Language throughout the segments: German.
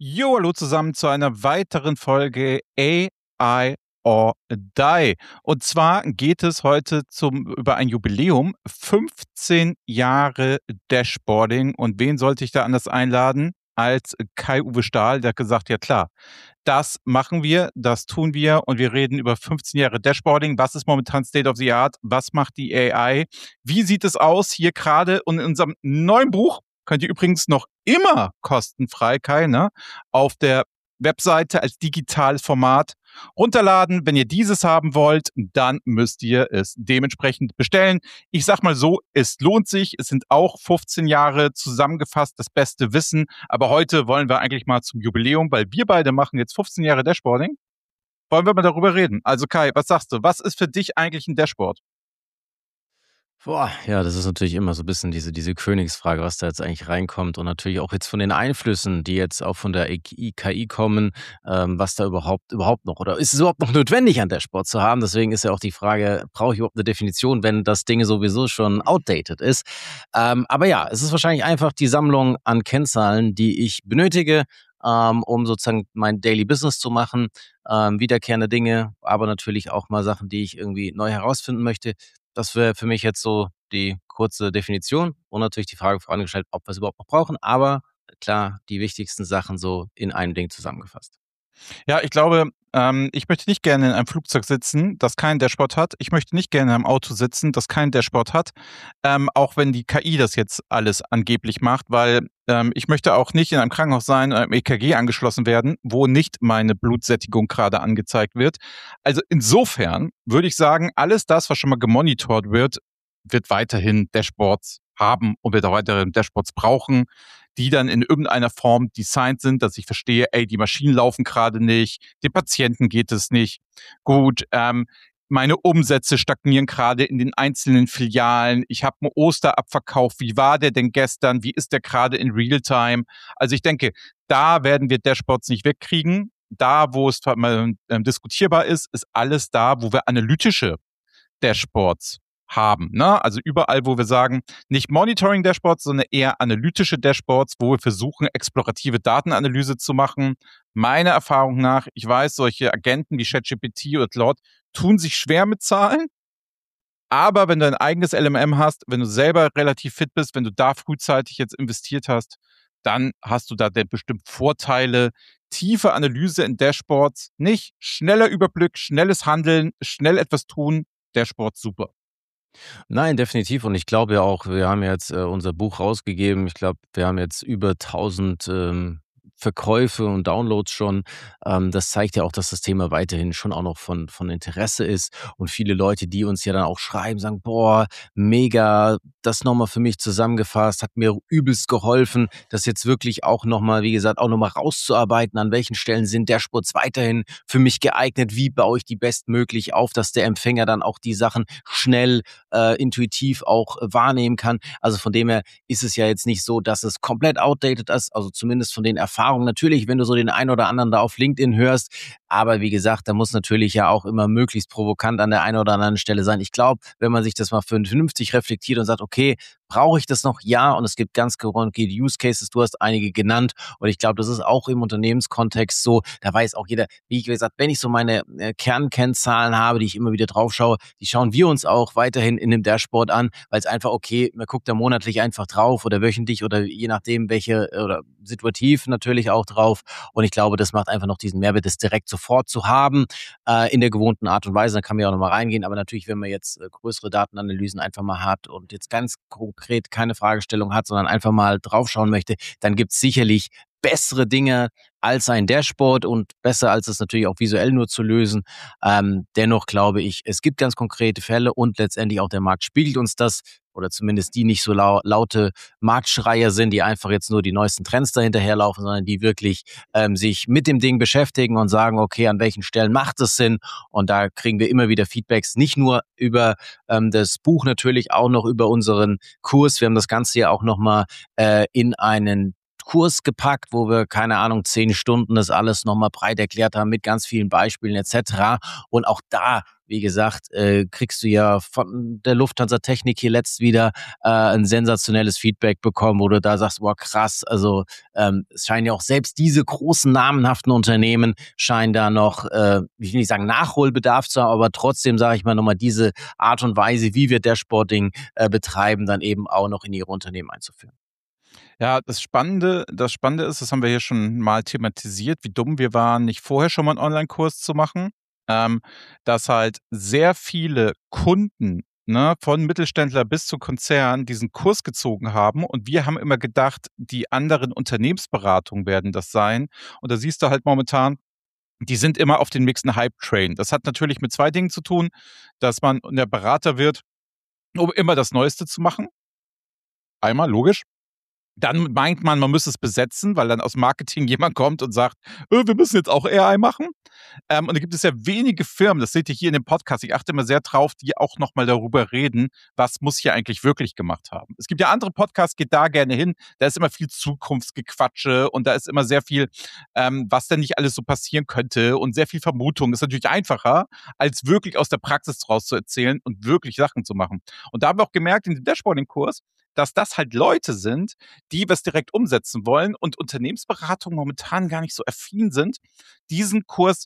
Jo, hallo zusammen zu einer weiteren Folge AI or Die. Und zwar geht es heute über ein Jubiläum, 15 Jahre Dashboarding. Und wen sollte ich da anders einladen als Kai-Uwe Stahl? Der hat gesagt, ja klar, das machen wir, das tun wir und wir reden über 15 Jahre Dashboarding. Was ist momentan State of the Art? Was macht die AI? Wie sieht es aus hier gerade? Und in unserem neuen Buch könnt ihr übrigens noch immer kostenfrei, Kai, ne, auf der Webseite als digitales Format runterladen. Wenn ihr dieses haben wollt, dann müsst ihr es dementsprechend bestellen. Ich sag mal so, es lohnt sich. Es sind auch 15 Jahre zusammengefasst, das beste Wissen. Aber heute wollen wir eigentlich mal zum Jubiläum, weil wir beide machen jetzt 15 Jahre Dashboarding. Wollen wir mal darüber reden? Also Kai, was sagst du? Was ist für dich eigentlich ein Dashboard? Boah, ja, das ist natürlich immer so ein bisschen diese Königsfrage, was da jetzt eigentlich reinkommt und natürlich auch jetzt von den Einflüssen, die jetzt auch von der KI kommen, was da überhaupt noch oder ist es überhaupt noch notwendig, ein Dashboard zu haben? Deswegen ist ja auch die Frage, brauche ich überhaupt eine Definition, wenn das Ding sowieso schon outdated ist? Aber ja, es ist wahrscheinlich einfach die Sammlung an Kennzahlen, die ich benötige, um sozusagen mein Daily Business zu machen, wiederkehrende Dinge, aber natürlich auch mal Sachen, die ich irgendwie neu herausfinden möchte. Das wäre für mich jetzt so die kurze Definition und natürlich die Frage vorangestellt, ob wir es überhaupt noch brauchen, aber klar, die wichtigsten Sachen so in einem Ding zusammengefasst. Ja, ich glaube, ich möchte nicht gerne in einem Flugzeug sitzen, das kein Dashboard hat. Ich möchte nicht gerne in einem Auto sitzen, das kein Dashboard hat. Auch wenn die KI das jetzt alles angeblich macht, weil ich möchte auch nicht in einem Krankenhaus sein, einem EKG angeschlossen werden, wo nicht meine Blutsättigung gerade angezeigt wird. Also insofern würde ich sagen, alles das, was schon mal gemonitort wird, wird weiterhin Dashboards haben und wird auch weiterhin Dashboards brauchen, die dann in irgendeiner Form designed sind, dass ich verstehe, ey, die Maschinen laufen gerade nicht, dem Patienten geht es nicht gut, meine Umsätze stagnieren gerade in den einzelnen Filialen, ich habe einen Osterabverkauf, wie war der denn gestern, wie ist der gerade in Realtime? Also ich denke, da werden wir Dashboards nicht wegkriegen. Da, wo es mal diskutierbar ist, ist alles da, wo wir analytische Dashboards haben. Ne? Also überall, wo wir sagen, nicht Monitoring-Dashboards, sondern eher analytische Dashboards, wo wir versuchen, explorative Datenanalyse zu machen. Meiner Erfahrung nach, ich weiß, solche Agenten wie ChatGPT oder Claude tun sich schwer mit Zahlen. Aber wenn du ein eigenes LMM hast, wenn du selber relativ fit bist, wenn du da frühzeitig jetzt investiert hast, dann hast du da bestimmt Vorteile. Tiefe Analyse in Dashboards, nicht schneller Überblick, schnelles Handeln, schnell etwas tun. Dashboards super. Nein, definitiv und ich glaube ja auch, wir haben jetzt, unser Buch rausgegeben. Ich glaube, wir haben jetzt über 1.000, Verkäufe und Downloads schon. Das zeigt ja auch, dass das Thema weiterhin schon auch noch von Interesse ist und viele Leute, die uns ja dann auch schreiben, sagen: „Boah, mega, das noch mal für mich zusammengefasst, hat mir übelst geholfen, das jetzt wirklich auch noch mal, wie gesagt, auch noch mal rauszuarbeiten, an welchen Stellen sind Dashboards weiterhin für mich geeignet, wie baue ich die bestmöglich auf, dass der Empfänger dann auch die Sachen schnell, intuitiv auch wahrnehmen kann.“ Also, von dem her ist es ja jetzt nicht so, dass es komplett outdated ist, also zumindest von den Erfahrungen. Natürlich, wenn du so den einen oder anderen da auf LinkedIn hörst, aber wie gesagt, da muss natürlich ja auch immer möglichst provokant an der einen oder anderen Stelle sein. Ich glaube, wenn man sich das mal vernünftig reflektiert und sagt: „Okay, brauche ich das noch?“ Ja, und es gibt ganz konkrete Use Cases, du hast einige genannt und ich glaube, das ist auch im Unternehmenskontext so, da weiß auch jeder, wie gesagt, wenn ich so meine, Kernkennzahlen habe, die ich immer wieder drauf schaue, die schauen wir uns auch weiterhin in dem Dashboard an, weil es einfach okay, man guckt da monatlich einfach drauf oder wöchentlich oder je nachdem welche oder situativ natürlich auch drauf und ich glaube, das macht einfach noch diesen Mehrwert, das direkt sofort zu haben, in der gewohnten Art und Weise. Da kann man ja auch noch mal reingehen, aber natürlich, wenn man jetzt, größere Datenanalysen einfach mal hat und jetzt ganz konkret keine Fragestellung hat, sondern einfach mal draufschauen möchte, dann gibt's sicherlich bessere Dinge als ein Dashboard und besser als es natürlich auch visuell nur zu lösen. Dennoch glaube ich, es gibt ganz konkrete Fälle und letztendlich auch der Markt spiegelt uns das oder zumindest die nicht so laute Marktschreier sind, die einfach jetzt nur die neuesten Trends dahinterherlaufen, sondern die wirklich sich mit dem Ding beschäftigen und sagen, okay, an welchen Stellen macht es Sinn? Und da kriegen wir immer wieder Feedbacks, nicht nur über das Buch, natürlich auch noch über unseren Kurs. Wir haben das Ganze ja auch nochmal in einen Kurs gepackt, wo wir, keine Ahnung, 10 Stunden das alles nochmal breit erklärt haben mit ganz vielen Beispielen etc. Und auch da, wie gesagt, kriegst du ja von der Lufthansa Technik hier letzt wieder ein sensationelles Feedback bekommen, wo du da sagst, boah krass, also es scheinen ja auch selbst diese großen namenhaften Unternehmen scheinen da noch, ich will nicht sagen Nachholbedarf zu haben, aber trotzdem sage ich mal nochmal diese Art und Weise, wie wir Dashboarding betreiben, dann eben auch noch in ihre Unternehmen einzuführen. Ja, das Spannende ist, das haben wir hier schon mal thematisiert, wie dumm wir waren, nicht vorher schon mal einen Online-Kurs zu machen, ähm, dass halt sehr viele Kunden, ne, von Mittelständler bis zu Konzern diesen Kurs gezogen haben und wir haben immer gedacht, die anderen Unternehmensberatungen werden das sein. Und da siehst du halt momentan, die sind immer auf den nächsten Hype-Train. Das hat natürlich mit 2 Dingen zu tun, dass man der Berater wird, um immer das Neueste zu machen. Einmal, logisch. Dann meint man müsse es besetzen, weil dann aus Marketing jemand kommt und sagt: wir müssen jetzt auch AI machen.“ Und da gibt es ja wenige Firmen, das seht ihr hier in dem Podcast, ich achte immer sehr drauf, die auch noch mal darüber reden, was muss hier eigentlich wirklich gemacht haben. Es gibt ja andere Podcasts, geht da gerne hin, da ist immer viel Zukunftsgequatsche und da ist immer sehr viel, was denn nicht alles so passieren könnte und sehr viel Vermutung. Ist natürlich einfacher, als wirklich aus der Praxis raus zu erzählen und wirklich Sachen zu machen. Und da haben wir auch gemerkt in dem Dashboarding-Kurs, dass das halt Leute sind, die was direkt umsetzen wollen und Unternehmensberatungen momentan gar nicht so affin sind, diesen Kurs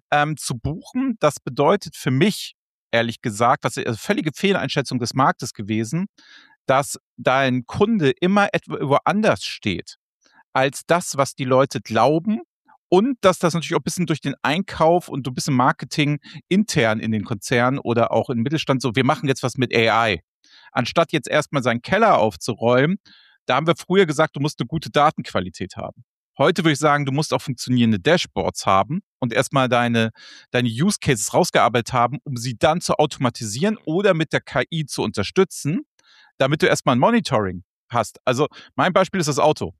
zu buchen. Das bedeutet für mich, ehrlich gesagt, das ist eine völlige Fehleinschätzung des Marktes gewesen, dass dein Kunde immer etwa woanders steht als das, was die Leute glauben. Und dass das natürlich auch ein bisschen durch den Einkauf und so ein bisschen Marketing intern in den Konzernen oder auch im Mittelstand so, wir machen jetzt was mit AI. Anstatt jetzt erstmal seinen Keller aufzuräumen, da haben wir früher gesagt, du musst eine gute Datenqualität haben. Heute würde ich sagen, du musst auch funktionierende Dashboards haben und erstmal deine Use Cases rausgearbeitet haben, um sie dann zu automatisieren oder mit der KI zu unterstützen, damit du erstmal ein Monitoring hast. Also mein Beispiel ist das Auto.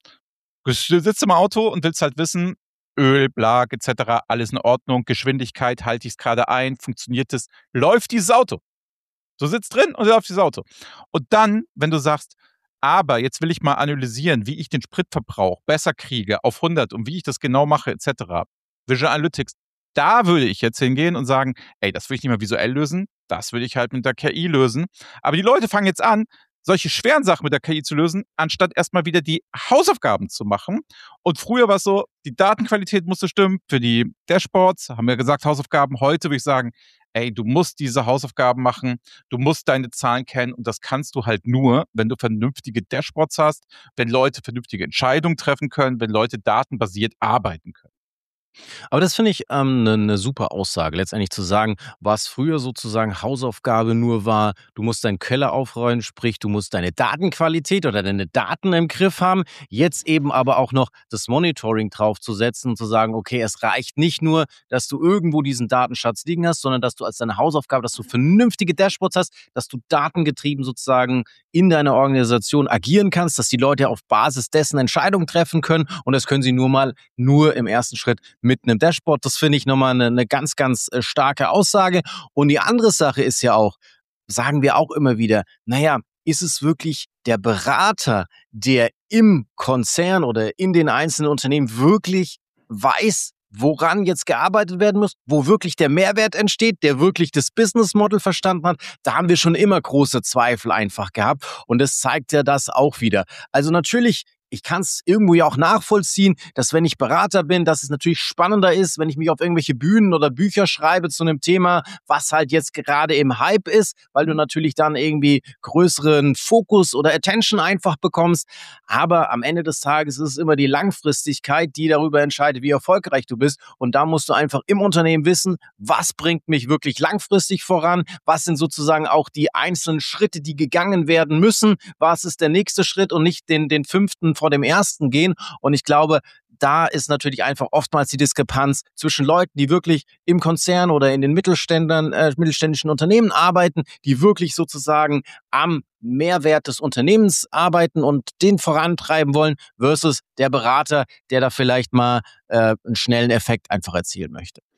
Du sitzt im Auto und willst halt wissen, Öl, Blag etc., alles in Ordnung, Geschwindigkeit, halte ich es gerade ein, funktioniert es, läuft dieses Auto. Du sitzt drin und läuft dieses Auto. Und dann, wenn du sagst, aber jetzt will ich mal analysieren, wie ich den Spritverbrauch besser kriege auf 100 und wie ich das genau mache etc., Visual Analytics, da würde ich jetzt hingehen und sagen, ey, das will ich nicht mehr visuell lösen, das will ich halt mit der KI lösen. Aber die Leute fangen jetzt an, solche schweren Sachen mit der KI zu lösen, anstatt erstmal wieder die Hausaufgaben zu machen. Und früher war es so, die Datenqualität musste stimmen für die Dashboards, haben wir gesagt, Hausaufgaben. Heute würde ich sagen, ey, du musst diese Hausaufgaben machen, du musst deine Zahlen kennen und das kannst du halt nur, wenn du vernünftige Dashboards hast, wenn Leute vernünftige Entscheidungen treffen können, wenn Leute datenbasiert arbeiten können. Aber das finde ich 'ne super Aussage, letztendlich zu sagen, was früher sozusagen Hausaufgabe nur war, du musst deinen Keller aufräumen, sprich, du musst deine Datenqualität oder deine Daten im Griff haben. Jetzt eben aber auch noch das Monitoring draufzusetzen und zu sagen: „Okay, es reicht nicht nur, dass du irgendwo diesen Datenschatz liegen hast, sondern dass du als deine Hausaufgabe dass du vernünftige Dashboards hast, dass du datengetrieben sozusagen in deiner Organisation agieren kannst, dass die Leute auf Basis dessen Entscheidungen treffen können und das können sie nur im ersten Schritt mit einem Dashboard. Das finde ich nochmal eine ganz, ganz starke Aussage. Und die andere Sache ist ja auch, sagen wir auch immer wieder, naja, ist es wirklich der Berater, der im Konzern oder in den einzelnen Unternehmen wirklich weiß, woran jetzt gearbeitet werden muss, wo wirklich der Mehrwert entsteht, der wirklich das Business Model verstanden hat, da haben wir schon immer große Zweifel einfach gehabt und das zeigt ja das auch wieder. Also natürlich, ich kann es irgendwo ja auch nachvollziehen, dass wenn ich Berater bin, dass es natürlich spannender ist, wenn ich mich auf irgendwelche Bühnen oder Bücher schreibe zu einem Thema, was halt jetzt gerade im Hype ist, weil du natürlich dann irgendwie größeren Fokus oder Attention einfach bekommst. Aber am Ende des Tages ist es immer die Langfristigkeit, die darüber entscheidet, wie erfolgreich du bist. Und da musst du einfach im Unternehmen wissen, was bringt mich wirklich langfristig voran, was sind sozusagen auch die einzelnen Schritte, die gegangen werden müssen, was ist der nächste Schritt und nicht den fünften vor dem ersten gehen. Und ich glaube, da ist natürlich einfach oftmals die Diskrepanz zwischen Leuten, die wirklich im Konzern oder in den mittelständischen Unternehmen arbeiten, die wirklich sozusagen am Mehrwert des Unternehmens arbeiten und den vorantreiben wollen, versus der Berater, der da vielleicht mal einen schnellen Effekt einfach erzielen möchte.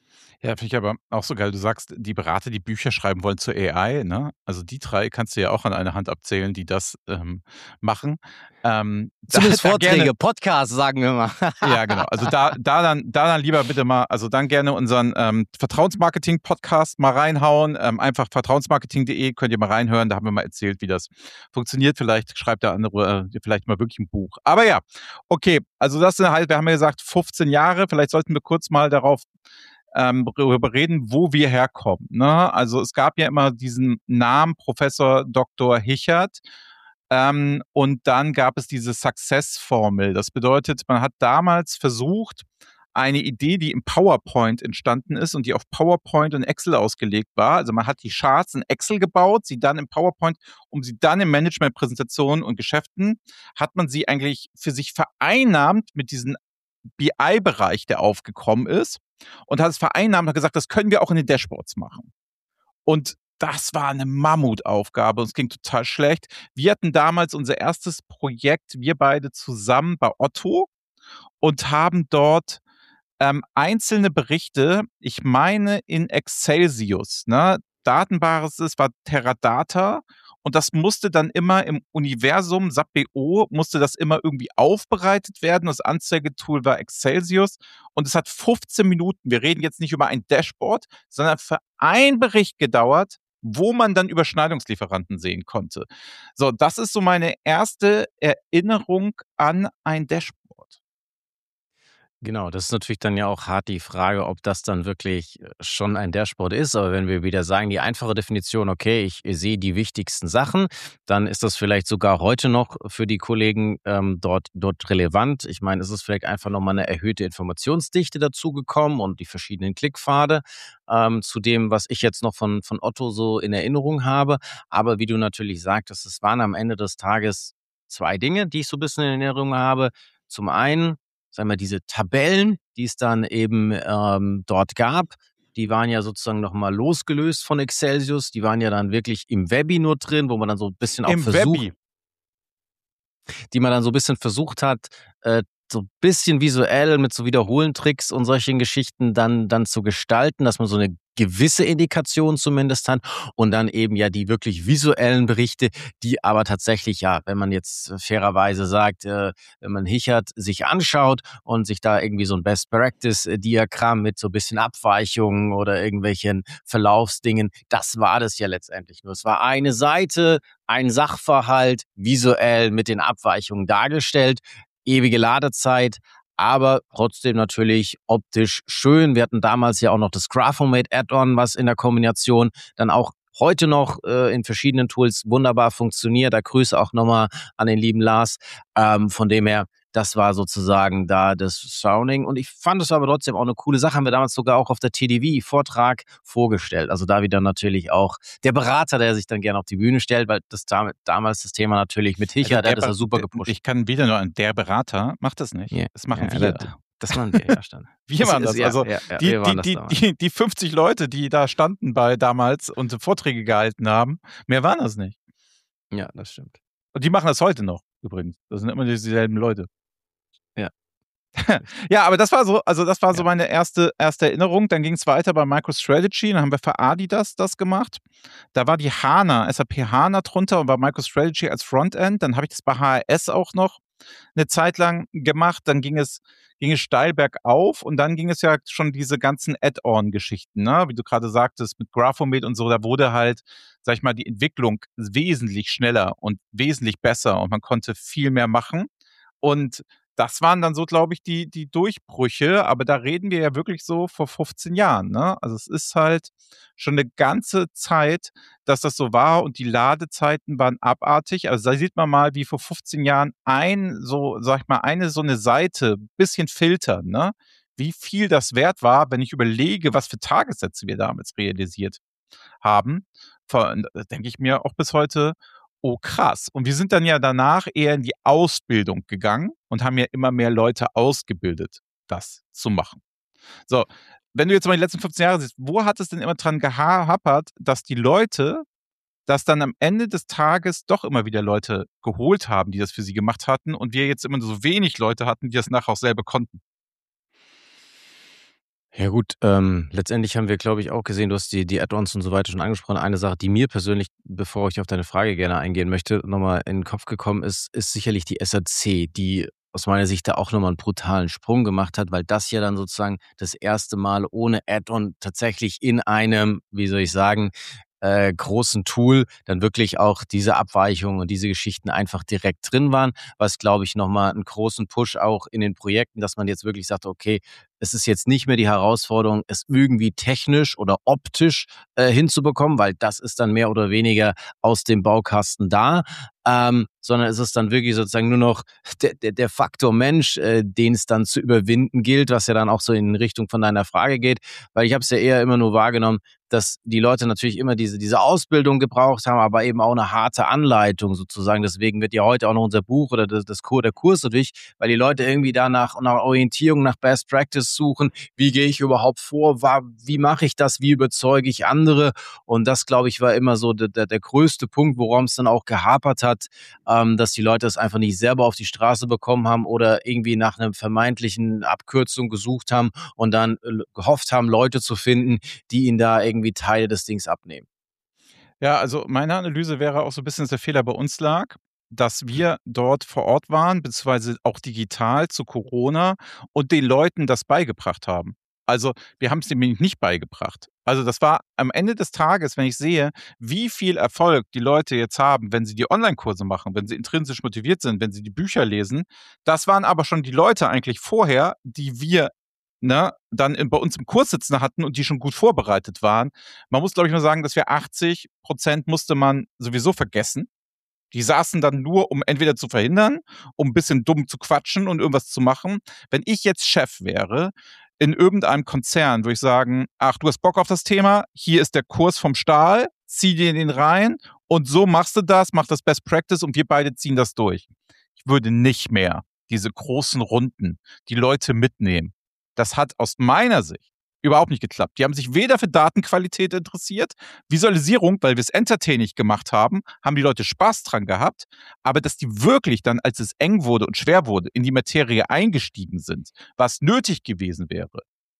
Ja, finde ich aber auch so geil. Du sagst, die Berater, die Bücher schreiben wollen zur AI, ne? Also die 3 kannst du ja auch an einer Hand abzählen, die das, machen. Da Zumindest da gerne Vorträge, Podcasts, sagen wir mal. ja, genau. Also da dann lieber bitte mal also dann gerne unseren, Vertrauensmarketing-Podcast mal reinhauen. Einfach vertrauensmarketing.de könnt ihr mal reinhören. Da haben wir mal erzählt, wie das funktioniert. Vielleicht schreibt der andere, vielleicht mal wirklich ein Buch. Aber ja, okay. Also das sind halt wir haben ja gesagt 15 Jahre. Vielleicht sollten wir kurz mal darauf darüber reden, wo wir herkommen. Ne? Also es gab ja immer diesen Namen Professor Dr. Hichert. Und dann gab es diese Success-Formel. Das bedeutet, man hat damals versucht, eine Idee, die im PowerPoint entstanden ist und die auf PowerPoint und Excel ausgelegt war. Also man hat die Charts in Excel gebaut, sie dann im PowerPoint, um sie dann in Management-Präsentationen und Geschäften, hat man sie eigentlich für sich vereinnahmt mit diesem BI-Bereich, der aufgekommen ist und hat es vereinnahmt und hat gesagt, das können wir auch in den Dashboards machen. Und das war eine Mammutaufgabe und es ging total schlecht. Wir hatten damals unser erstes Projekt, wir beide zusammen bei Otto und haben dort einzelne Berichte, ich meine in Excelsius, ne? Datenbasis war Teradata und das musste dann immer im Universum, SAP BO, musste das immer irgendwie aufbereitet werden. Das Anzeigetool war Excelsius und es hat 15 Minuten, wir reden jetzt nicht über ein Dashboard, sondern für einen Bericht gedauert, wo man dann Überschneidungslieferanten sehen konnte. So, das ist so meine erste Erinnerung an ein Dashboard. Genau, das ist natürlich dann ja auch hart die Frage, ob das dann wirklich schon ein Dashboard ist. Aber wenn wir wieder sagen, die einfache Definition, okay, ich sehe die wichtigsten Sachen, dann ist das vielleicht sogar heute noch für die Kollegen dort relevant. Ich meine, es ist vielleicht einfach nochmal eine erhöhte Informationsdichte dazugekommen und die verschiedenen Klickpfade zu dem, was ich jetzt noch von Otto so in Erinnerung habe. Aber wie du natürlich sagtest, es waren am Ende des Tages zwei Dinge, die ich so ein bisschen in Erinnerung habe. Zum einen, sagen wir, diese Tabellen, die es dann eben dort gab, die waren ja sozusagen nochmal losgelöst von Excelsius. Die waren ja dann wirklich im Webi nur drin, wo man dann so ein bisschen auch Im Webby. die man dann so ein bisschen versucht hat, so ein bisschen visuell mit so Wiederholen-Tricks und solchen Geschichten dann zu gestalten, dass man so eine gewisse Indikation zumindest hat und dann eben ja die wirklich visuellen Berichte, die aber tatsächlich, ja, wenn man jetzt fairerweise sagt, wenn man Hichert sich anschaut und sich da irgendwie so ein Best-Practice-Diagramm mit so ein bisschen Abweichungen oder irgendwelchen Verlaufsdingen, das war das ja letztendlich nur. Es war eine Seite, ein Sachverhalt visuell mit den Abweichungen dargestellt, ewige Ladezeit, aber trotzdem natürlich optisch schön. Wir hatten damals ja auch noch das Graphomate Add-on, was in der Kombination dann auch heute noch in verschiedenen Tools wunderbar funktioniert. Da Grüße auch nochmal an den lieben Lars. Von dem her, das war sozusagen da das Sounding. Und ich fand es aber trotzdem auch eine coole Sache. Haben wir damals sogar auch auf der TDV-Vortrag vorgestellt. Also da wieder natürlich auch der Berater, der sich dann gerne auf die Bühne stellt, weil das damals das Thema natürlich mit Hicher, der hat das ja super gepusht. Ich kann wieder nur an der Berater, macht das nicht. Ja, Das machen ja, wir. das machen wir, ja, stand. Wir waren das. Ja, Also wir waren das damals. die 50 Leute, die da standen bei damals und Vorträge gehalten haben, mehr waren das nicht. Ja, das stimmt. Und die machen das heute noch übrigens. Das sind immer dieselben Leute. Ja. Ja, aber das war so, also das war so Ja. meine erste Erinnerung. Dann ging es weiter bei MicroStrategy, dann haben wir für Adidas das gemacht. Da war die HANA, SAP HANA drunter und war MicroStrategy als Frontend. Dann habe ich das bei HRS auch noch eine Zeit lang gemacht. Dann ging es steil bergauf und dann ging es ja schon diese ganzen Add-on-Geschichten, ne? Wie du gerade sagtest, mit Graphomate und so, da wurde halt, sag ich mal, die Entwicklung wesentlich schneller und wesentlich besser und man konnte viel mehr machen. Und das waren dann so, glaube ich, die Durchbrüche, aber da reden wir ja wirklich so vor 15 Jahren, ne? Also, es ist halt schon eine ganze Zeit, dass das so war und die Ladezeiten waren abartig. Also, da sieht man mal, wie vor 15 Jahren so, sage ich mal, eine so eine Seite, bisschen filtern, ne? Wie viel das wert war, wenn ich überlege, was für Tagessätze wir damals realisiert haben. Da denke ich mir auch bis heute: „Oh krass.“ Und wir sind dann ja danach eher in die Ausbildung gegangen und haben ja immer mehr Leute ausgebildet, das zu machen. So, wenn du jetzt mal die letzten 15 Jahre siehst, wo hat es denn immer dran gehapert, dass dann am Ende des Tages doch immer wieder Leute geholt haben, die das für sie gemacht hatten und wir jetzt immer nur so wenig Leute hatten, die das nachher auch selber konnten? Ja gut, letztendlich haben wir, glaube ich, auch gesehen, du hast die Add-ons und so weiter schon angesprochen. Eine Sache, die mir persönlich, bevor ich auf deine Frage gerne eingehen möchte, noch mal in den Kopf gekommen ist sicherlich die SAC, die aus meiner Sicht da auch noch mal 'n brutalen Sprung gemacht hat, weil das ja dann sozusagen das erste Mal ohne Add-on tatsächlich in einem, wie soll ich sagen, großen Tool dann wirklich auch diese Abweichungen und diese Geschichten einfach direkt drin waren, was, glaube ich, noch mal 'n großen Push auch in den Projekten, dass man jetzt wirklich sagt: „Okay, es ist jetzt nicht mehr die Herausforderung, es irgendwie technisch oder optisch, hinzubekommen, weil das ist dann mehr oder weniger aus dem Baukasten da, sondern es ist dann wirklich sozusagen nur noch der Faktor Mensch, den es dann zu überwinden gilt, was ja dann auch so in Richtung von deiner Frage geht. Weil ich habe es ja eher immer nur wahrgenommen, dass die Leute natürlich immer diese Ausbildung gebraucht haben, aber eben auch eine harte Anleitung sozusagen. Deswegen wird ja heute auch noch unser Buch oder der Kurs so wichtig, weil die Leute irgendwie da nach Orientierung, nach Best Practice suchen. Wie gehe ich überhaupt vor? Wie mache ich das? Wie überzeuge ich andere? Und das, glaube ich, war immer so der größte Punkt, worum es dann auch gehapert hat, dass die Leute es einfach nicht selber auf die Straße bekommen haben oder irgendwie nach einer vermeintlichen Abkürzung gesucht haben und dann gehofft haben, Leute zu finden, die ihnen da irgendwie Teile des Dings abnehmen. Ja, also meine Analyse wäre auch so 'n bisschen, dass der Fehler bei uns lag, dass wir dort vor Ort waren, beziehungsweise auch digital zu Corona und den Leuten das beigebracht haben. Also, wir haben's denen nämlich nicht beigebracht. Also, das war am Ende des Tages, wenn ich sehe, wie viel Erfolg die Leute jetzt haben, wenn sie die Onlinekurse machen, wenn sie intrinsisch motiviert sind, wenn sie die Bücher lesen, das waren aber schon die Leute eigentlich vorher, die wir, ne, dann bei uns im Kurs sitzen hatten und die schon gut vorbereitet waren. Man muss, glaube ich, nur sagen, dass wir 80% musste man sowieso vergessen. Die saßen dann nur, um entweder zu verhindern, um ein bisschen dumm zu quatschen und irgendwas zu machen. Wenn ich jetzt Chef wäre in irgendeinem Konzern, würde ich sagen: „Ach, du hast Bock auf das Thema? Hier ist der Kurs vom Stahl, zieh dir den rein und so machst du das, mach das Best Practice und wir beide ziehen das durch.“ Ich würde nicht mehr diese großen Runden, die Leute mitnehmen. Das hat aus meiner Sicht überhaupt nicht geklappt. Die haben sich weder für Datenqualität interessiert, Visualisierung, weil wir es entertaining gemacht haben die Leute Spaß dran gehabt, aber dass die wirklich dann, als es eng wurde und schwer wurde, in die Materie eingestiegen sind, was nötig gewesen wäre,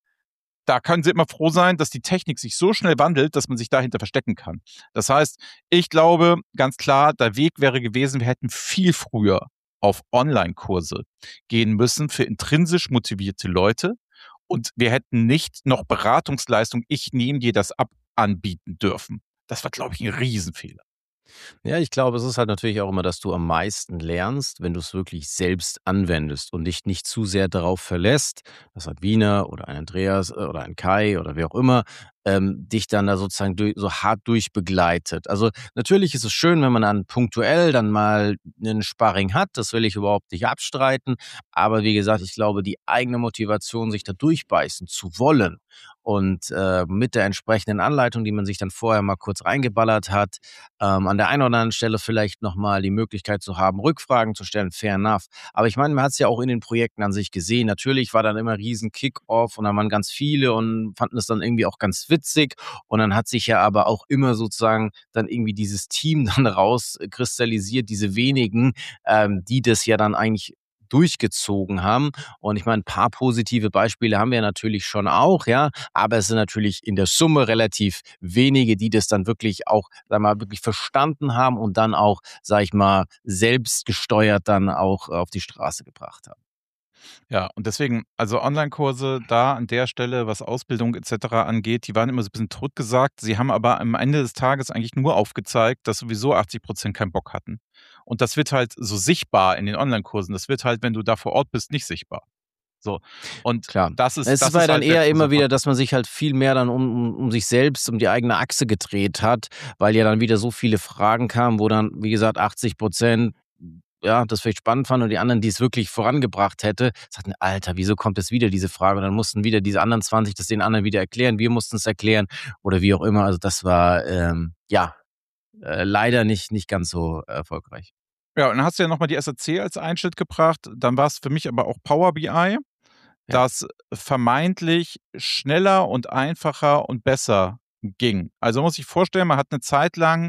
da können Sie immer froh sein, dass die Technik sich so schnell wandelt, dass man sich dahinter verstecken kann. Das heißt, ich glaube ganz klar, der Weg wäre gewesen, wir hätten viel früher auf Online-Kurse gehen müssen für intrinsisch motivierte Leute und wir hätten nicht noch Beratungsleistung, ich nehme dir das ab, anbieten dürfen. Das war, glaube ich, 'n Riesenfehler. Ja, ich glaube, es ist halt natürlich auch immer, dass du am meisten lernst, wenn du es wirklich selbst anwendest und dich nicht zu sehr darauf verlässt, dass ein Wiener oder ein Andreas oder ein Kai oder wer auch immer dich dann da sozusagen so hart durchbegleitet. Also natürlich ist es schön, wenn man dann punktuell dann mal einen Sparring hat, das will ich überhaupt nicht abstreiten, aber wie gesagt, ich glaube, die eigene Motivation, sich da durchbeißen zu wollen und mit der entsprechenden Anleitung, die man sich dann vorher mal kurz reingeballert hat, an der einen oder anderen Stelle vielleicht noch mal die Möglichkeit zu haben, Rückfragen zu stellen, fair enough. Aber ich meine, man hat es ja auch in den Projekten an sich gesehen. Natürlich war dann immer riesen Kick-off und dann waren ganz viele und fanden es dann irgendwie auch ganz witzig. Und dann hat sich ja aber auch immer sozusagen dann irgendwie dieses Team dann rauskristallisiert, diese wenigen, die das ja dann eigentlich durchgezogen haben. Und ich meine, ein paar positive Beispiele haben wir natürlich schon auch, ja, aber es sind natürlich in der Summe relativ wenige, die das dann wirklich auch, sag mal, wirklich verstanden haben und dann auch, sage ich mal, selbstgesteuert dann auch auf die Straße gebracht haben. Ja, und deswegen, also Online-Kurse da an der Stelle, was Ausbildung et cetera angeht, die waren immer so 'n bisschen totgesagt. Sie haben aber am Ende des Tages eigentlich nur aufgezeigt, dass sowieso 80% keinen Bock hatten. Und das wird halt so sichtbar in den Online-Kursen. Das wird halt, wenn du da vor Ort bist, nicht sichtbar. So. Und Klar. das ist Es das war ja ist dann halt der eher große immer wieder, Faktor. dass man sich halt viel mehr dann um sich selbst, um die eigene Achse gedreht hat, weil ja dann wieder so viele Fragen kamen, wo dann, wie gesagt, 80% ja, das vielleicht spannend fanden und die anderen, die es wirklich vorangebracht hätte, sagten: „Alter, wieso kommt jetzt wieder diese Frage?“ Und dann mussten wieder diese anderen 20 das den anderen wieder erklären. Wir mussten es erklären oder wie auch immer. Also, das war, ja, leider nicht ganz so erfolgreich. Ja, und dann hast du ja noch mal die SAC als Einschnitt gebracht. Dann war's für mich aber auch Power BI, Ja. das vermeintlich schneller und einfacher und besser ging. Also, man muss sich vorstellen, man hat 'ne Zeit lang,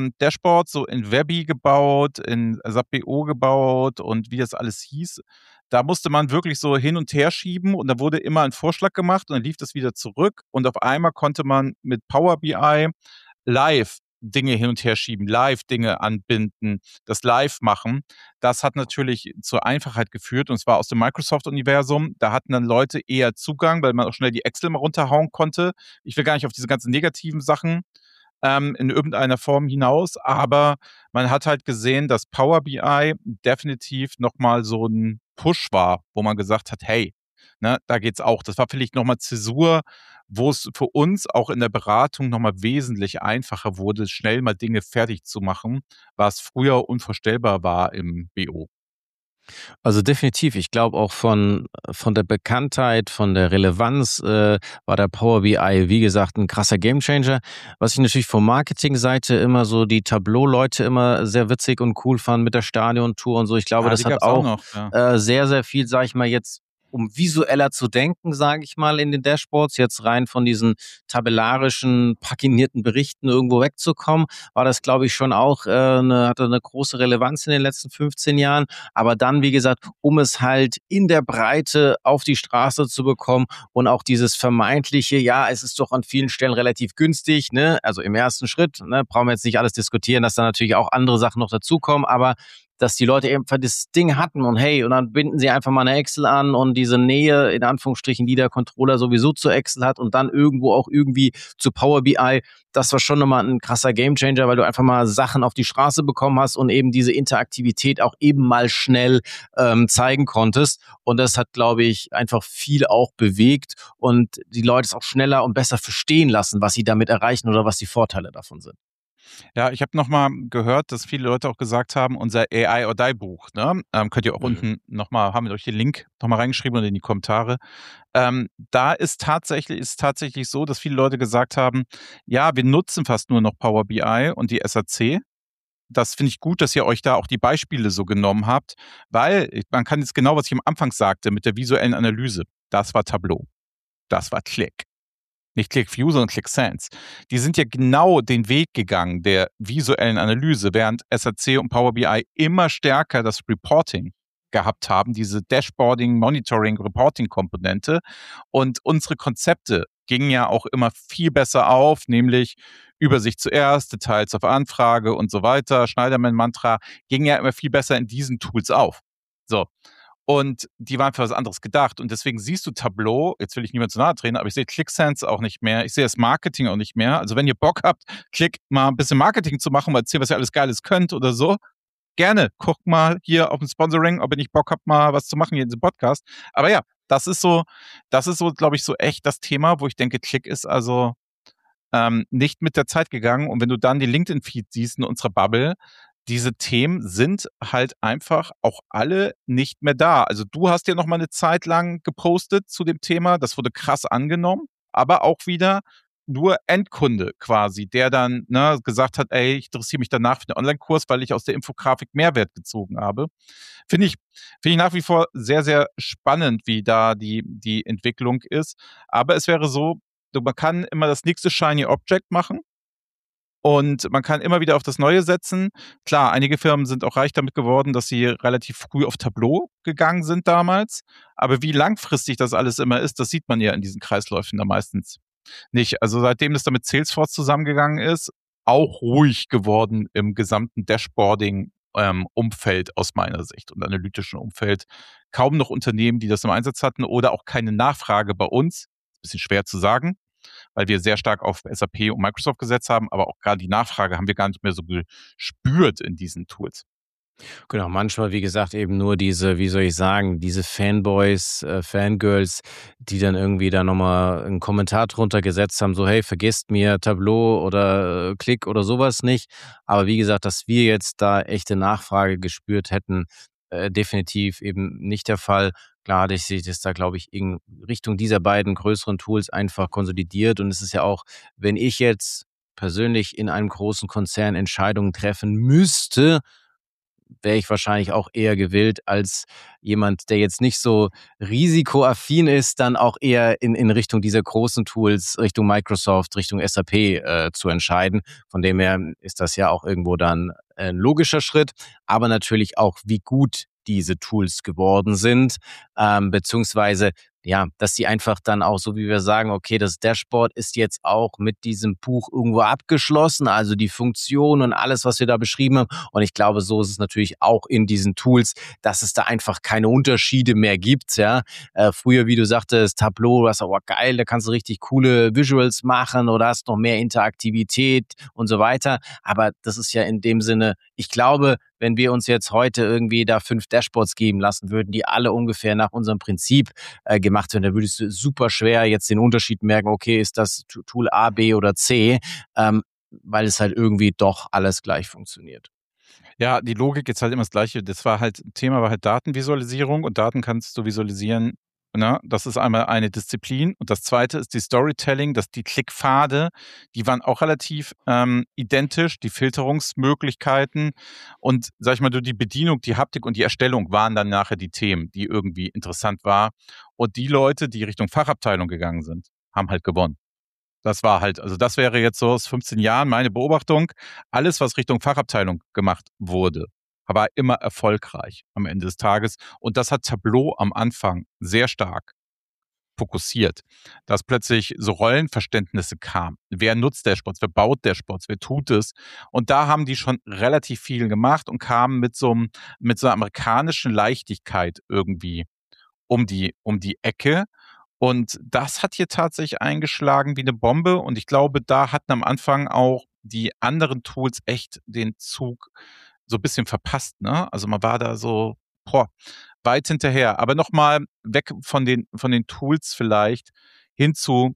Dashboards so in Webby gebaut, in SAP BO gebaut und wie das alles hieß. Da musste man wirklich so hin und her schieben und da wurde immer ein Vorschlag gemacht und dann lief das wieder zurück und auf einmal konnte man mit Power BI live Dinge hin und her schieben, live Dinge anbinden, das live machen. Das hat natürlich zur Einfachheit geführt und zwar aus dem Microsoft-Universum. Da hatten dann Leute eher Zugang, weil man auch schnell die Excel mal runterhauen konnte. Ich will gar nicht auf diese ganzen negativen Sachen in irgendeiner Form hinaus, aber man hat halt gesehen, dass Power BI definitiv nochmal so ein Push war, wo man gesagt hat, hey, ne, da geht's auch. Das war vielleicht nochmal Zäsur, wo es für uns auch in der Beratung nochmal wesentlich einfacher wurde, schnell mal Dinge fertig zu machen, was früher unvorstellbar war im BO. Also definitiv. Ich glaube auch von der Bekanntheit, von der Relevanz war der Power BI, wie gesagt, ein krasser Gamechanger. Was ich natürlich von Marketingseite immer so die Tableau-Leute immer sehr witzig und cool fand mit der Stadiontour und so. Ich glaube, Ah, die das hat gab's auch auch noch, ja. sehr, sehr viel, sage ich mal, jetzt um visueller zu denken, sage ich mal, in den Dashboards, jetzt rein von diesen tabellarischen, paginierten Berichten irgendwo wegzukommen, war das, glaube ich, schon auch hatte eine große Relevanz in den letzten 15 Jahren. Aber dann, wie gesagt, um es halt in der Breite auf die Straße zu bekommen und auch dieses vermeintliche, ja, es ist doch an vielen Stellen relativ günstig, ne? Also im ersten Schritt, ne, brauchen wir jetzt nicht alles diskutieren, dass da natürlich auch andere Sachen noch dazukommen, aber dass die Leute eben das Ding hatten und hey, und dann binden sie einfach mal eine Excel an und diese Nähe, in Anführungsstrichen, die der Controller sowieso zu Excel hat und dann irgendwo auch irgendwie zu Power BI, das war schon nochmal ein krasser Gamechanger, weil du einfach mal Sachen auf die Straße bekommen hast und eben diese Interaktivität auch eben mal schnell zeigen konntest. Und das hat, glaube ich, einfach viel auch bewegt und die Leute es auch schneller und besser verstehen lassen, was sie damit erreichen oder was die Vorteile davon sind. Ja, ich habe noch mal gehört, dass viele Leute auch gesagt haben, unser AI or Die Buch, ne, könnt ihr auch Mhm. unten noch mal haben wir euch den Link noch mal reingeschrieben oder in die Kommentare. Da ist tatsächlich so, dass viele Leute gesagt haben: „Ja, wir nutzen fast nur noch Power BI und die SAC." Das finde ich gut, dass ihr euch da auch die Beispiele so genommen habt, weil man kann jetzt genau, was ich am Anfang sagte mit der visuellen Analyse, das war Tableau, das war Qlik. Nicht ClickView, sondern ClickSense. Die sind ja genau den Weg gegangen der visuellen Analyse, während SAC und Power BI immer stärker das Reporting gehabt haben, diese Dashboarding, Monitoring, Reporting-Komponente. Und unsere Konzepte gingen ja auch immer viel besser auf, nämlich Übersicht zuerst, Details auf Anfrage und so weiter. Schneiderman-Mantra ging ja immer viel besser in diesen Tools auf. So. Und die waren für was anderes gedacht. Und deswegen siehst du Tableau, jetzt will ich niemand zu nahe treten, aber ich sehe ClickSense auch nicht mehr. Ich sehe das Marketing auch nicht mehr. Also wenn ihr Bock habt, Klick mal ein bisschen Marketing zu machen, mal erzählen, was ihr alles Geiles könnt oder so, gerne. Guckt mal hier auf dem Sponsoring, ob ihr nicht Bock habt, mal was zu machen hier in diesem Podcast. Aber ja, das ist so, glaube ich, so echt das Thema, wo ich denke, Klick ist also nicht mit der Zeit gegangen. Und wenn du dann die LinkedIn-Feed siehst in unserer Bubble, diese Themen sind halt einfach auch alle nicht mehr da. Also du hast ja noch mal eine Zeit lang gepostet zu dem Thema, das wurde krass angenommen, aber auch wieder nur Endkunde quasi, der dann, ne, gesagt hat: „Ey, ich interessiere mich danach für den Onlinekurs, weil ich aus der Infografik Mehrwert gezogen habe." Finde ich finde ich nach wie vor sehr, sehr spannend, wie da die Entwicklung ist. Aber es wäre so, man kann immer das nächste Shiny Object machen und man kann immer wieder auf das Neue setzen. Klar, einige Firmen sind auch reich damit geworden, dass sie relativ früh auf Tableau gegangen sind damals. Aber wie langfristig das alles immer ist, das sieht man ja in diesen Kreisläufen da meistens nicht. Also seitdem es da mit Salesforce zusammengegangen ist, auch ruhig geworden im gesamten Dashboarding Umfeld aus meiner Sicht und analytischen Umfeld. Kaum noch Unternehmen, die das im Einsatz hatten oder auch keine Nachfrage bei uns. Bisschen schwer zu sagen, weil wir sehr stark auf SAP und Microsoft gesetzt haben, aber auch gerade die Nachfrage haben wir gar nicht mehr so gespürt in diesen Tools. Genau, manchmal, wie gesagt, eben nur diese, wie soll ich sagen, diese Fanboys, Fangirls, die dann irgendwie da nochmal einen Kommentar drunter gesetzt haben, so: „Hey, vergesst mir Tableau oder, Qlik oder sowas nicht." Aber wie gesagt, dass wir jetzt da echte Nachfrage gespürt hätten, definitiv eben nicht der Fall. Klar hat sich das da, glaube ich, in Richtung dieser beiden größeren Tools einfach konsolidiert und es ist ja auch, wenn ich jetzt persönlich in einem großen Konzern Entscheidungen treffen müsste, wäre ich wahrscheinlich auch eher gewillt, als jemand, der jetzt nicht so risikoaffin ist, dann auch eher in Richtung dieser großen Tools, Richtung Microsoft, Richtung SAP zu entscheiden. Von dem her ist das ja auch irgendwo dann ein logischer Schritt, aber natürlich auch, wie gut diese Tools geworden sind, beziehungsweise ja, dass die einfach dann auch, so wie wir sagen, okay, das Dashboard ist jetzt auch mit diesem Buch irgendwo abgeschlossen, also die Funktion und alles, was wir da beschrieben haben. Und ich glaube, so ist es natürlich auch in diesen Tools, dass es da einfach keine Unterschiede mehr gibt. Ja, früher, wie du sagtest, Tableau, das ist aber geil, da kannst du richtig coole Visuals machen oder hast noch mehr Interaktivität und so weiter. Aber das ist ja in dem Sinne, ich glaube, wenn wir uns jetzt heute irgendwie da 5 Dashboards geben lassen würden, die alle ungefähr nach unserem Prinzip gemacht werden, dann würdest du super schwer jetzt den Unterschied merken, okay, ist das Tool A, B oder C, weil es halt irgendwie doch alles gleich funktioniert. Ja, die Logik ist halt immer das Gleiche. Thema war halt Datenvisualisierung und Daten kannst du visualisieren. Ne? Das ist einmal eine Disziplin und das zweite ist die Storytelling, dass die Klickpfade, die waren auch relativ identisch, die Filterungsmöglichkeiten und sag ich mal, die Bedienung, die Haptik und die Erstellung waren dann nachher die Themen, die irgendwie interessant war. Und die Leute, die Richtung Fachabteilung gegangen sind, haben halt gewonnen. Das war halt, also das wäre jetzt so aus 15 Jahren meine Beobachtung. Alles, was Richtung Fachabteilung gemacht wurde, war immer erfolgreich am Ende des Tages. Und das hat Tableau am Anfang sehr stark fokussiert, dass plötzlich so Rollenverständnisse kamen. Wer nutzt Dashboards? Wer baut Dashboards? Wer tut es? Und da haben die schon relativ viel gemacht und kamen mit so einer amerikanischen Leichtigkeit irgendwie um die Ecke. Und das hat hier tatsächlich eingeschlagen wie eine Bombe. Und ich glaube, da hatten am Anfang auch die anderen Tools echt den Zug so ein bisschen verpasst. Ne? Also man war da so weit hinterher. Aber nochmal weg von den Tools vielleicht hin zu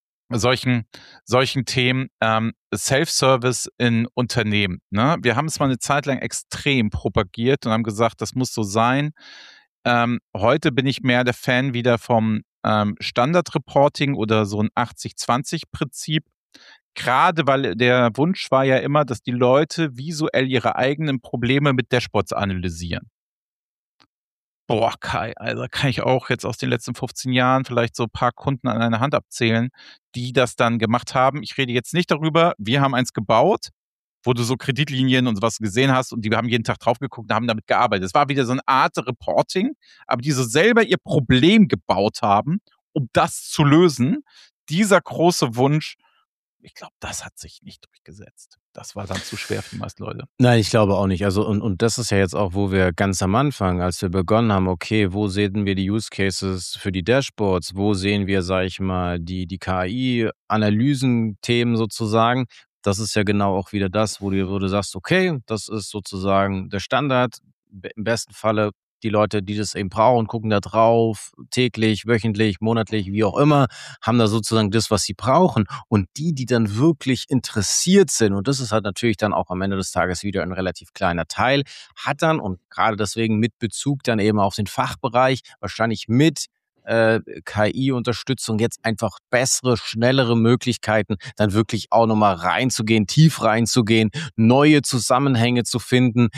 solchen Themen, Self-Service in Unternehmen. Ne? Wir haben es mal eine Zeit lang extrem propagiert und haben gesagt, das muss so sein. Heute bin ich mehr der Fan wieder vom Standard-Reporting oder so ein 80-20-Prinzip. Gerade weil der Wunsch war ja immer, dass die Leute visuell ihre eigenen Probleme mit Dashboards analysieren. Boah, Kai, also kann ich auch jetzt aus den letzten 15 Jahren vielleicht so ein paar Kunden an einer Hand abzählen, die das dann gemacht haben. Ich rede jetzt nicht darüber, wir haben eins gebaut, wo du so Kreditlinien und sowas gesehen hast und die haben jeden Tag drauf geguckt und haben damit gearbeitet. Es war wieder so eine Art Reporting, aber die so selber ihr Problem gebaut haben, um das zu lösen. Dieser große Wunsch, ich glaube, das hat sich nicht durchgesetzt. Das war dann zu schwer für die meisten Leute. Nein, ich glaube auch nicht. Also und das ist ja jetzt auch, wo wir ganz am Anfang, als wir begonnen haben, okay, wo sehen wir die Use Cases für die Dashboards? Wo sehen wir, sage ich mal, die KI-Analysen-Themen sozusagen? Das ist ja genau auch wieder das, wo du sagst, okay, das ist sozusagen der Standard. Im besten Falle die Leute, die das eben brauchen, gucken da drauf, täglich, wöchentlich, monatlich, wie auch immer, haben da sozusagen das, was sie brauchen. Und die dann wirklich interessiert sind, und das ist halt natürlich dann auch am Ende des Tages wieder ein relativ kleiner Teil, hat dann, und gerade deswegen mit Bezug dann eben auf den Fachbereich, wahrscheinlich mit KI-Unterstützung jetzt einfach bessere, schnellere Möglichkeiten, dann wirklich auch nochmal reinzugehen, tief reinzugehen, neue Zusammenhänge zu finden,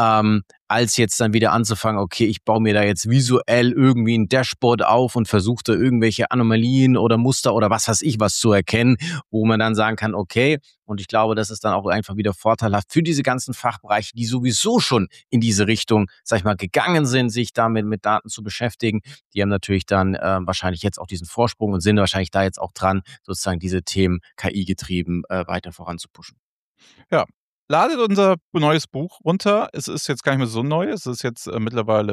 als jetzt dann wieder anzufangen, okay, ich baue mir da jetzt visuell irgendwie ein Dashboard auf und versuche da irgendwelche Anomalien oder Muster oder was weiß ich was zu erkennen, wo man dann sagen kann, okay, und ich glaube, das ist dann auch einfach wieder vorteilhaft für diese ganzen Fachbereiche, die sowieso schon in diese Richtung, sag ich mal, gegangen sind, sich damit mit Daten zu beschäftigen. Die haben natürlich dann wahrscheinlich jetzt auch diesen Vorsprung und sind wahrscheinlich da jetzt auch dran, sozusagen diese Themen KI-getrieben weiter voranzupushen. Ja, ladet unser neues Buch runter. Es ist jetzt gar nicht mehr so neu. Es ist jetzt mittlerweile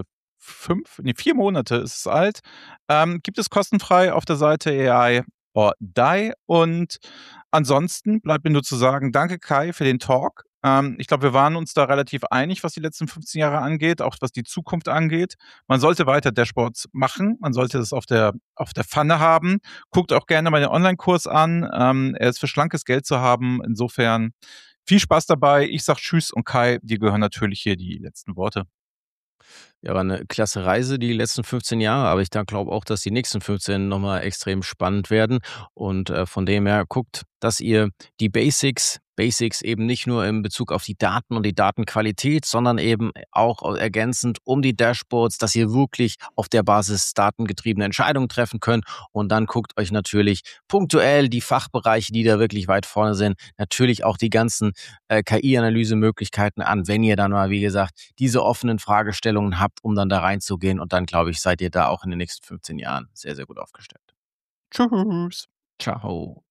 4 Monate ist es alt. Gibt es kostenfrei auf der Seite AI or Die. Und ansonsten bleibt mir nur zu sagen, danke Kai für den Talk. Ich glaube, wir waren uns da relativ einig, was die letzten 15 Jahre angeht, auch was die Zukunft angeht. Man sollte weiter Dashboards machen. Man sollte es auf der Pfanne haben. Guckt auch gerne mal den Online-Kurs an. Er ist für schlankes Geld zu haben. Insofern viel Spaß dabei. Ich sag Tschüss und Kai, dir gehören natürlich hier die letzten Worte. Ja, war eine klasse Reise die letzten 15 Jahre, aber ich glaube auch, dass die nächsten 15 nochmal extrem spannend werden. Und von dem her guckt, dass ihr die Basics Basics eben nicht nur in Bezug auf die Daten und die Datenqualität, sondern eben auch ergänzend um die Dashboards, dass ihr wirklich auf der Basis datengetriebene Entscheidungen treffen könnt. Und dann guckt euch natürlich punktuell die Fachbereiche, die da wirklich weit vorne sind, natürlich auch die ganzen KI-Analysemöglichkeiten an, wenn ihr dann mal, wie gesagt, diese offenen Fragestellungen habt, um dann da reinzugehen. Und dann, glaube ich, seid ihr da auch in den nächsten 15 Jahren sehr, sehr gut aufgestellt. Tschüss. Ciao.